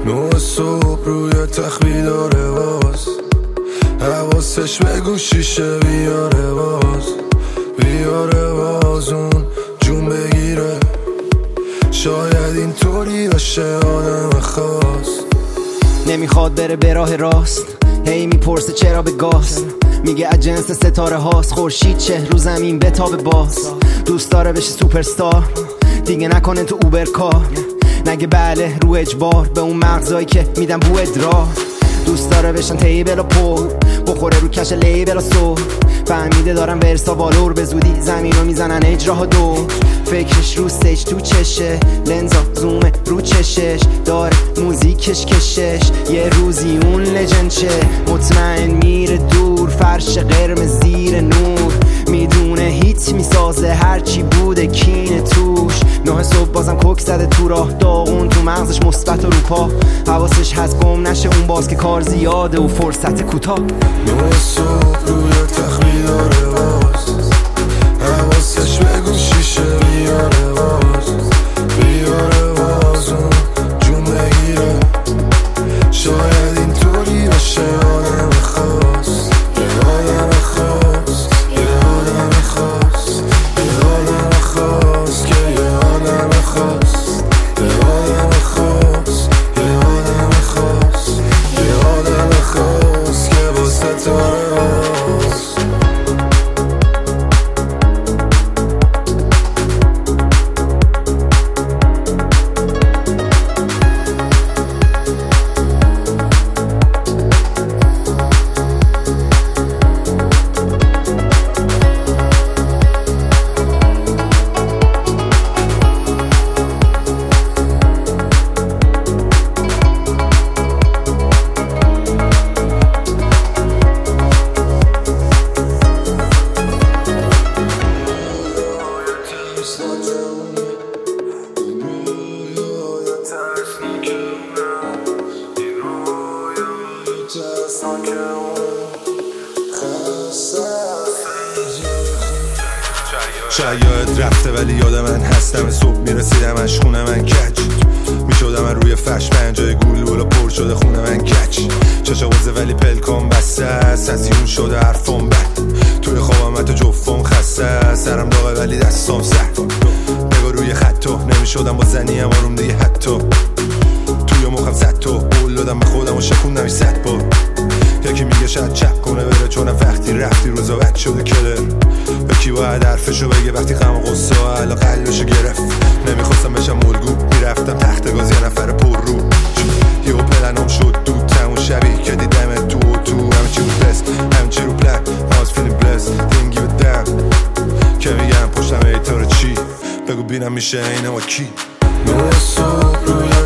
9 صبح روی تخت بیداره باز، حواسش به گوشیشه بیاره باز اون جون بگیره. شاید اینطوری باشه آدم خاص، نمیخواد بره به راه راست، هی میپرسه چرا به گاز، میگه از جنس ستاره هاست، خورشید چه رو زمین بتابه باز. دوست داره بشه سوپرستار، دیگه نکنه تو اوبر کار، نگه بله رو اجبار به اون مغزایی که میدن بو ادرار. دوست داره بشن تیبل و پر، بخوره رو کش لیبل و سور، فهمیده دارن ورسا والور، به زودی زمین رو میزنن اجراها دور. فکرش رو سیج تو چشه، لنزا زومه رو چشش، داره موزیکش کشش، یه روزی اون لجند شه. مطمئن میره دور، فرش قرمز زیر نور، میدونه هیت میسازه هرچی بوده کینه توش. 9 صبح بازم کوک زده تو راه، داغون تو مغزش مثبت و روپا، حواسش هست گم نشه اون باز که کار زیاده و فرصت کوتاه. 9 صبح روی تخت بیداره باز، حواسش به گوشیشه بیاره باز اون جون بگیره. شاید اینطوری باشه آدم خاص، یه آدم خاص، یه آدم خاص، یه آدم خاص که یه آدم خاص، یه آدم خاص، یه آدم خاص، یه آدم خاص که با ستاره هاست. شاید رفته ولی یاد من هستم، صبح میرسیدمش خونه من کج میشدم، من روی فرش پنجای گول بالا پر شده خونه من کچ. چشا بازه ولی پلکام بسته است، سیون شده حرفم بد، توی خوابم حتی جفم خسته است، سرم داغه ولی دستام سخت، نگاه روی خطو نمیشدم با زنیم آروم دیگه، حتی توی مخم زد تو قول دادم به خودم و شکوندم 100 بار. یکی میگه شاید چپ کنه بره چون وقتی رفتی روزا بد شده کلر، یکی باید حرفشو بگه وقتی غم و غصه و حالا قلبشو گرفت. نمیخواستم بشم ملگو، میرفتم تخت گاز یه نفر پر رو، یه پلنم شد دود تمون شبیه که دیدم تو همه چی رو بلس، همه چی رو پلن I was feeling blessed didn't give a damn که میگم پشتم ایتار چی بگو بینم میشه اینه و کی. 9 صبح روی